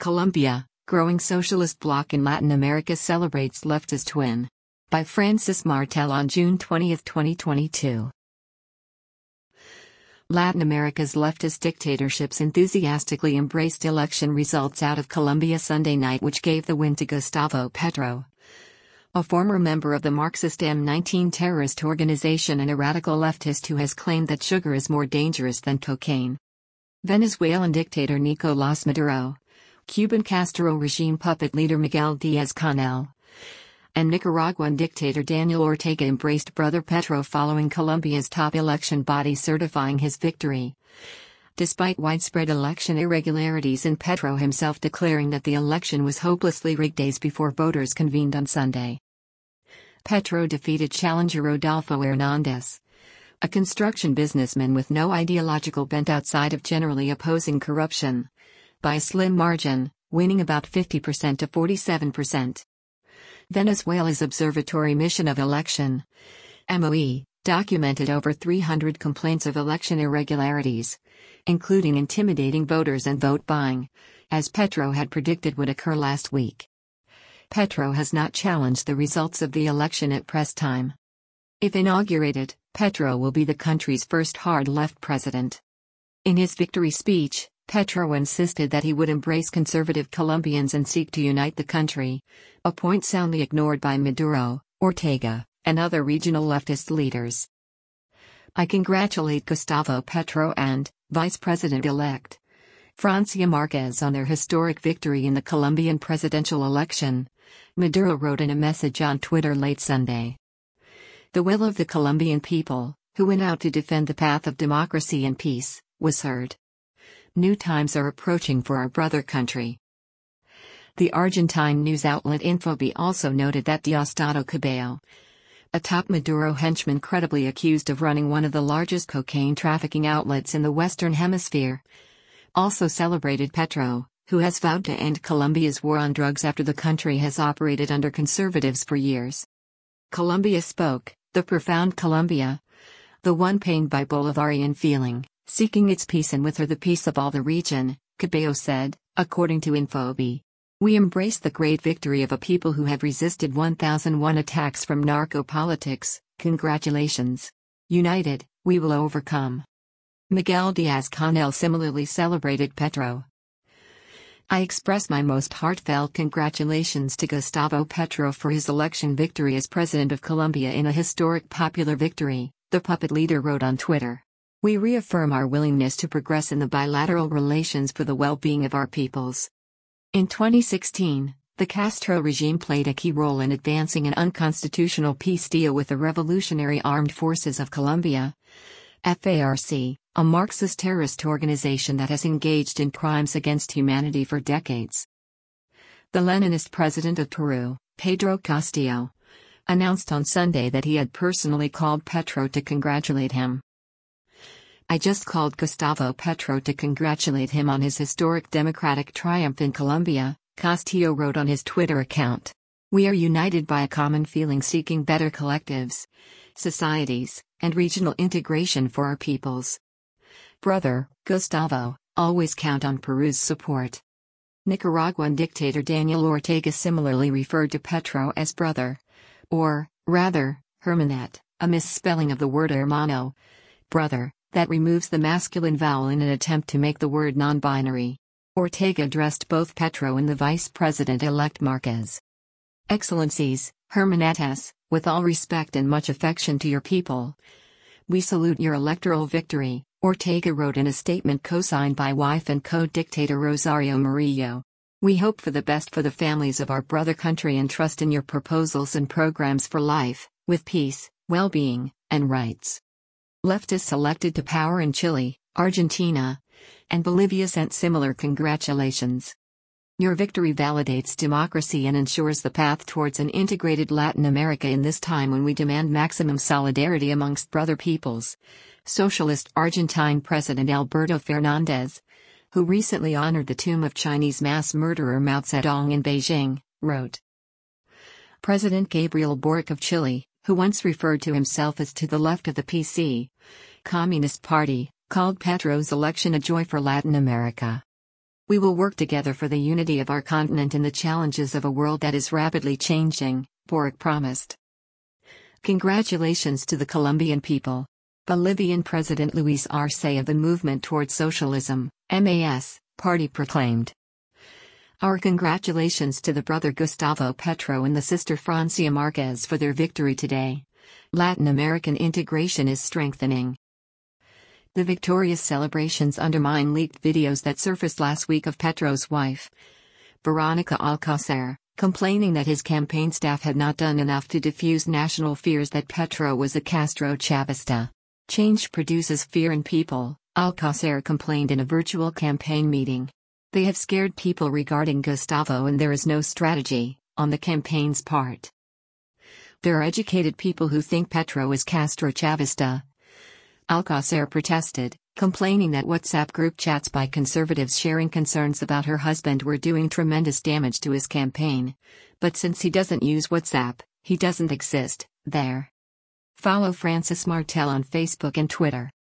Colombia, growing socialist bloc in Latin America celebrates leftist win. By Francis Martel on June 20, 2022. Latin America's leftist dictatorships enthusiastically embraced election results out of Colombia Sunday night, which gave the win to Gustavo Petro, a former member of the Marxist M19 terrorist organization and a radical leftist who has claimed that sugar is more dangerous than cocaine. Venezuelan dictator Nicolás Maduro, Cuban Castro regime puppet leader Miguel Díaz-Canel, and Nicaraguan dictator Daniel Ortega embraced brother Petro following Colombia's top election body certifying his victory, despite widespread election irregularities and Petro himself declaring that the election was hopelessly rigged days before voters convened on Sunday. Petro defeated challenger Rodolfo Hernández, a construction businessman with no ideological bent outside of generally opposing corruption, by a slim margin, winning about 50% to 47%. Venezuela's Observatory Mission of Election (MOE) documented over 300 complaints of election irregularities, including intimidating voters and vote buying, as Petro had predicted would occur last week. Petro has not challenged the results of the election at press time. If inaugurated, Petro will be the country's first hard-left president. In his victory speech, Petro insisted that he would embrace conservative Colombians and seek to unite the country, a point soundly ignored by Maduro, Ortega, and other regional leftist leaders. I congratulate Gustavo Petro and Vice President-elect Francia Márquez on their historic victory in the Colombian presidential election, Maduro wrote in a message on Twitter late Sunday. The will of the Colombian people, who went out to defend the path of democracy and peace, was heard. New times are approaching for our brother country. The Argentine news outlet Infobae also noted that Diosdado Cabello, a top Maduro henchman credibly accused of running one of the largest cocaine trafficking outlets in the Western Hemisphere, also celebrated Petro, who has vowed to end Colombia's war on drugs after the country has operated under conservatives for years. Colombia spoke, the profound Colombia, the one pained by Bolivarian feeling, seeking its peace and with her the peace of all the region, Cabello said, according to Infobae. We embrace the great victory of a people who have resisted 1001 attacks from narco-politics. Congratulations. United, we will overcome. Miguel Díaz-Canel similarly celebrated Petro. I express my most heartfelt congratulations to Gustavo Petro for his election victory as President of Colombia in a historic popular victory, the puppet leader wrote on Twitter. We reaffirm our willingness to progress in the bilateral relations for the well-being of our peoples. In 2016, the Castro regime played a key role in advancing an unconstitutional peace deal with the Revolutionary Armed Forces of Colombia, FARC, a Marxist terrorist organization that has engaged in crimes against humanity for decades. The Leninist president of Peru, Pedro Castillo, announced on Sunday that he had personally called Petro to congratulate him. I just called Gustavo Petro to congratulate him on his historic democratic triumph in Colombia, Castillo wrote on his Twitter account. We are united by a common feeling seeking better collectives, societies, and regional integration for our peoples. Brother, Gustavo, always count on Peru's support. Nicaraguan dictator Daniel Ortega similarly referred to Petro as brother, or, rather, hermanette, a misspelling of the word hermano, brother, that removes the masculine vowel in an attempt to make the word non-binary. Ortega addressed both Petro and the Vice President-elect Márquez. Excellencies, hermanettes, with all respect and much affection to your people, we salute your electoral victory, Ortega wrote in a statement co-signed by wife and co-dictator Rosario Murillo. We hope for the best for the families of our brother country and trust in your proposals and programs for life, with peace, well-being, and rights. Leftists elected to power in Chile, Argentina, and Bolivia sent similar congratulations. Your victory validates democracy and ensures the path towards an integrated Latin America in this time when we demand maximum solidarity amongst brother peoples, Socialist Argentine President Alberto Fernández, who recently honored the tomb of Chinese mass murderer Mao Zedong in Beijing, wrote. President Gabriel Boric of Chile, who once referred to himself as to the left of the PC Communist Party, called Petro's election a joy for Latin America. We will work together for the unity of our continent and the challenges of a world that is rapidly changing, Boric promised. Congratulations to the Colombian people. Bolivian President Luis Arce of the Movement Towards Socialism, MAS, party proclaimed. Our congratulations to the brother Gustavo Petro and the sister Francia Marquez for their victory today. Latin American integration is strengthening. The victorious celebrations undermine leaked videos that surfaced last week of Petro's wife, Veronica Alcácer, complaining that his campaign staff had not done enough to diffuse national fears that Petro was a Castro Chavista. Change produces fear in people, Alcácer complained in a virtual campaign meeting. They have scared people regarding Gustavo and there is no strategy, on the campaign's part. There are educated people who think Petro is Castro Chavista. Alcácer protested, complaining that WhatsApp group chats by conservatives sharing concerns about her husband were doing tremendous damage to his campaign. But since he doesn't use WhatsApp, he doesn't exist there. Follow Francis Martel on Facebook and Twitter.